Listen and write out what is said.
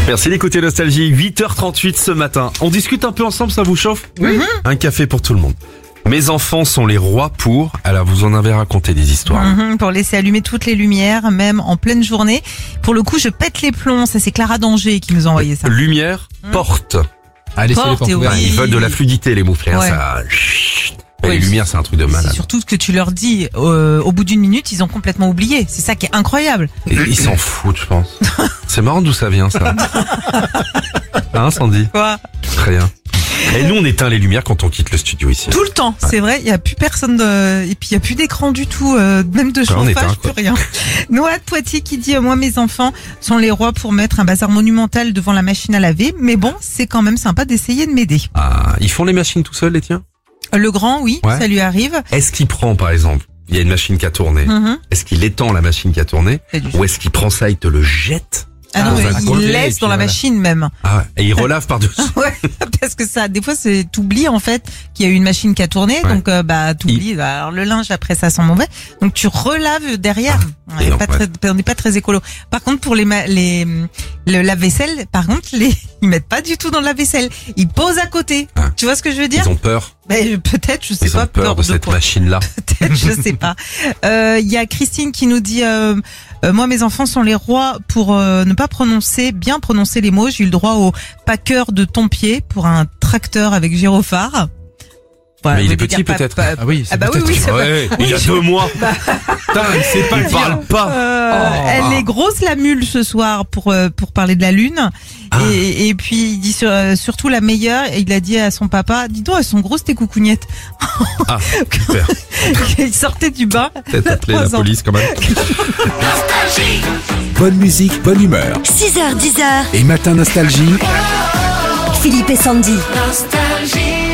Merci d'écouter Nostalgie, 8h38 ce matin. On discute un peu ensemble, ça vous chauffe? Oui. Un café pour tout le monde. Mes enfants sont les rois pour... Alors vous en avez raconté des histoires. Pour laisser allumer toutes les lumières, même en pleine journée. Pour le coup, je pète les plombs. Ça, c'est Clara Danger qui nous a envoyé ça. Lumière, porte. Ah, laissez les Porte, portes et ouvertes. oui. Ils veulent de la fluidité, les mouflets. Ouais. Ça... Chut. Et Oui. les lumières, c'est un truc de C'est malade. surtout ce que tu leur dis au bout d'une minute, ils ont complètement oublié. C'est ça qui est incroyable. Et ils s'en foutent, je pense. C'est marrant d'où ça vient, ça. Hein, Sandy? Quoi? Très bien. Et nous, on éteint les lumières quand on quitte le studio ici. Tout le temps, c'est vrai. Il y a plus personne et puis il y a plus d'écran du tout, même de on éteint, chauffage, quoi. plus rien. Noah de Poitiers qui dit moi mes enfants sont les rois pour mettre un bazar monumental devant la machine à laver, mais bon c'est quand même sympa d'essayer de m'aider. Ah, ils font les machines tout seuls, les tiens? Le grand, oui, Ouais. ça lui arrive. Est-ce qu'il prend, par exemple, il y a une machine qui a tourné. Est-ce qu'il étend la machine qui a tourné? C'est du- Ou est-ce qu'il prend ça, il te le jette? Ah non, dans mais un il côté, et laisse puis dans la voilà. machine même. Ah ouais. Et il relave par-dessus. Ouais, parce que ça, des fois, t'oublies en fait qu'il y a eu une machine qui a tourné, Ouais. donc t'oublies. Alors le linge après ça sent mauvais, donc tu relaves derrière. et Ouais, non, pas ouais. très, on n'est pas très écolo. Par contre, pour le lave-vaisselle, par contre, ils mettent pas du tout dans le lave-vaisselle. Ils posent à côté. Ah. Tu vois ce que je veux dire? Ils ont peur. Peut-être, je sais Ils pas. ont peur de cette quoi. machine-là. Peut-être, je sais pas. Il y a Christine qui nous dit moi mes enfants sont les rois pour ne pas bien prononcer les mots. J'ai eu le droit au packer de ton pied pour un tracteur avec gyrophare. Voilà, Mais il je est veux petit, dire, peut-être. Ah oui, c'est Ah bah oui, peut-être oui, qu'il- c'est Ouais, il y a 2 mois. Putain, il sait pas Il dire. parle pas. Elle est grosse la mule ce soir pour parler de la lune. Ah. Et puis il dit surtout la meilleure. Et il a dit à son papa, dis donc elles sont grosses tes coucougnettes. Ah, super. Il sortait du bain. Peut-être appeler la 3 ans. police quand même. Bonne musique, bonne humeur. 6h, 10h, Et Matin Nostalgie. Philippe et Sandy. Nostalgie.